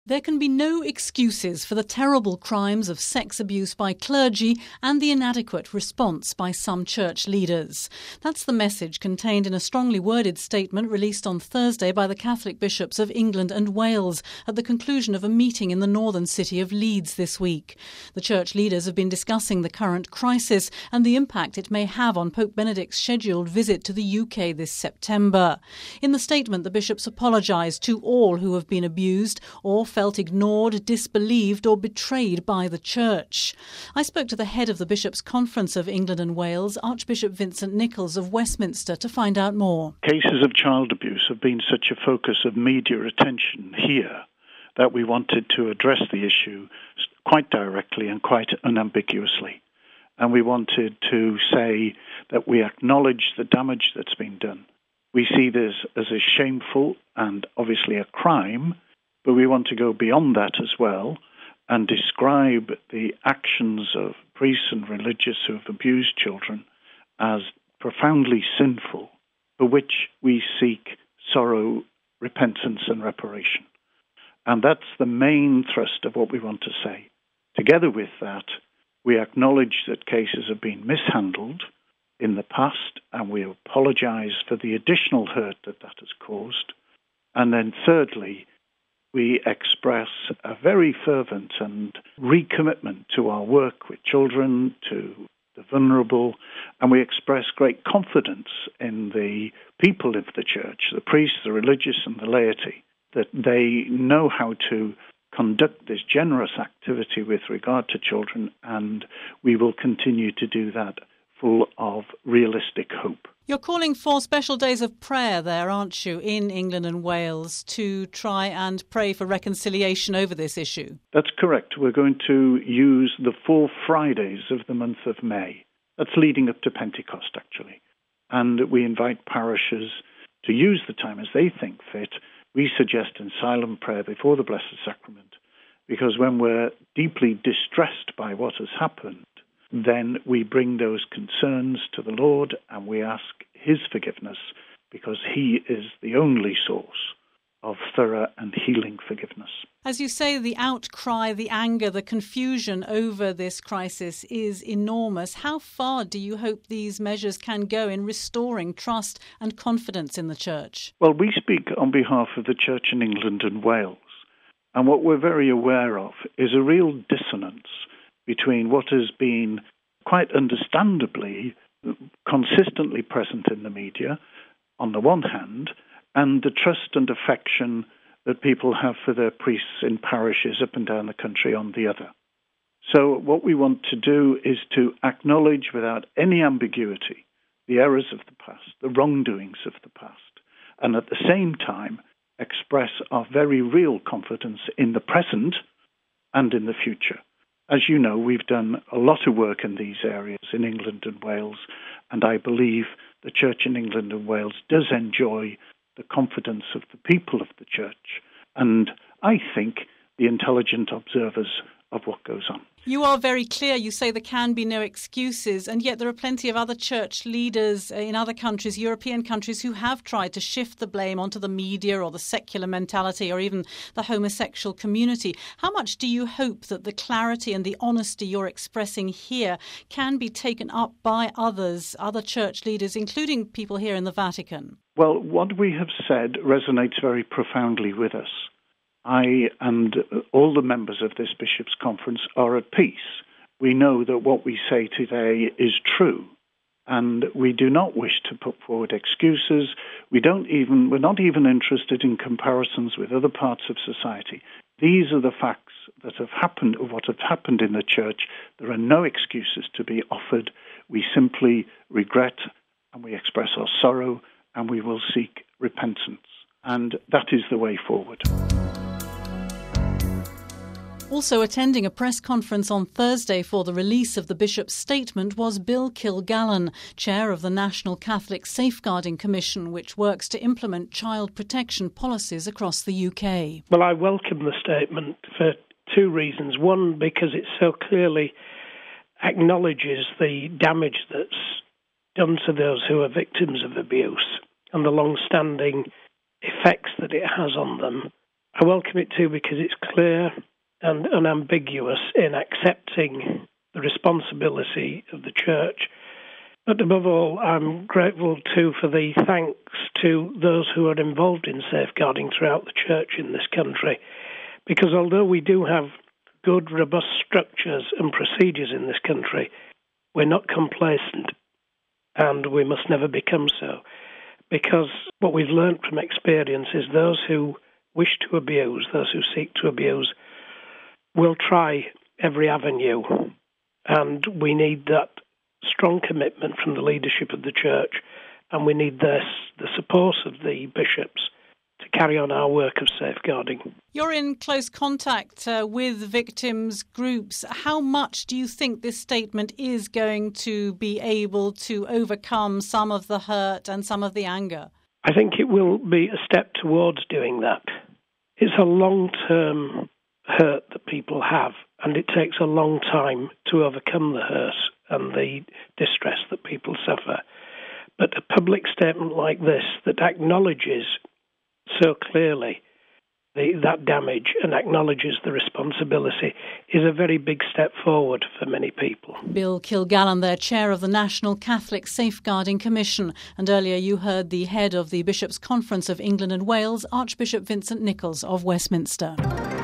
There can be no excuses for the terrible crimes of sex abuse by clergy and the inadequate response by some church leaders. That's the message contained in a strongly worded statement released on Thursday by the Catholic bishops of England and Wales at the conclusion of a meeting in the northern city of Leeds this week. The church leaders have been discussing the current crisis and the impact it may have on Pope Benedict's scheduled visit to the UK this September. In the statement, the bishops apologised to all who have been abused or felt ignored, disbelieved or betrayed by the Church. I spoke to the head of the Bishops' Conference of England and Wales, Archbishop Vincent Nichols of Westminster, to find out more. Cases of child abuse have been such a focus of media attention here that we wanted to address the issue quite directly and quite unambiguously. And we wanted to say that we acknowledge the damage that's been done. We see this as a shameful and obviously a crime, but we want to go beyond that as well and describe the actions of priests and religious who have abused children as profoundly sinful, for which we seek sorrow, repentance and reparation. And that's the main thrust of what we want to say. Together with that, we acknowledge that cases have been mishandled in the past, and we apologize for the additional hurt that has caused. And then thirdly, we express a very fervent and recommitment to our work with children, to the vulnerable, and we express great confidence in the people of the Church, the priests, the religious and the laity, that they know how to conduct this generous activity with regard to children, and we will continue to do that full of realistic hope. You're calling for special days of prayer there, aren't you, in England and Wales to try and pray for reconciliation over this issue? That's correct. We're going to use the 4 Fridays of the month of May. That's leading up to Pentecost, actually. And we invite parishes to use the time as they think fit. We suggest in silent prayer before the Blessed Sacrament, because when we're deeply distressed by what has happened, then we bring those concerns to the Lord and we ask his forgiveness, because he is the only source of thorough and healing forgiveness. As you say, the outcry, the anger, the confusion over this crisis is enormous. How far do you hope these measures can go in restoring trust and confidence in the Church? Well, we speak on behalf of the Church in England and Wales, and what we're very aware of is a real dissonance between what has been quite understandably consistently present in the media on the one hand, and the trust and affection that people have for their priests in parishes up and down the country on the other. So what we want to do is to acknowledge without any ambiguity the errors of the past, the wrongdoings of the past, and at the same time express our very real confidence in the present and in the future. As you know, we've done a lot of work in these areas in England and Wales, and I believe the Church in England and Wales does enjoy the confidence of the people of the Church, and I think the intelligent observers of what goes on. You are very clear. You say there can be no excuses, and yet there are plenty of other church leaders in other countries, European countries, who have tried to shift the blame onto the media or the secular mentality or even the homosexual community. How much do you hope that the clarity and the honesty you're expressing here can be taken up by others, other church leaders, including people here in the Vatican? Well, what we have said resonates very profoundly with us. I and all the members of this Bishops' Conference are at peace. We know that what we say today is true, and we do not wish to put forward excuses. We're not even interested in comparisons with other parts of society. These are the facts that have happened, or what have happened in the Church. There are no excuses to be offered. We simply regret and we express our sorrow, and we will seek repentance. And that is the way forward. Also attending a press conference on Thursday for the release of the Bishop's statement was Bill Kilgallen, chair of the National Catholic Safeguarding Commission, which works to implement child protection policies across the UK. Well, I welcome the statement for 2 reasons. One, because it so clearly acknowledges the damage that's done to those who are victims of abuse and the long-standing effects that it has on them. I welcome it too because it's clear and unambiguous in accepting the responsibility of the Church. But above all, I'm grateful too for the thanks to those who are involved in safeguarding throughout the Church in this country. Because although we do have good, robust structures and procedures in this country, we're not complacent, and we must never become so. Because what we've learned from experience is those who wish to abuse, those who seek to abuse, will try every avenue. And we need that strong commitment from the leadership of the Church, and we need the support of the bishops to carry on our work of safeguarding. You're in close contact with victims' groups. How much do you think this statement is going to be able to overcome some of the hurt and some of the anger? I think it will be a step towards doing that. It's a long-term hurt that people have, and it takes a long time to overcome the hurt and the distress that people suffer. But a public statement like this that acknowledges so clearly that damage and acknowledges the responsibility is a very big step forward for many people. Bill Kilgallen, there, chair of the National Catholic Safeguarding Commission. And earlier you heard the head of the Bishops' Conference of England and Wales, Archbishop Vincent Nichols of Westminster.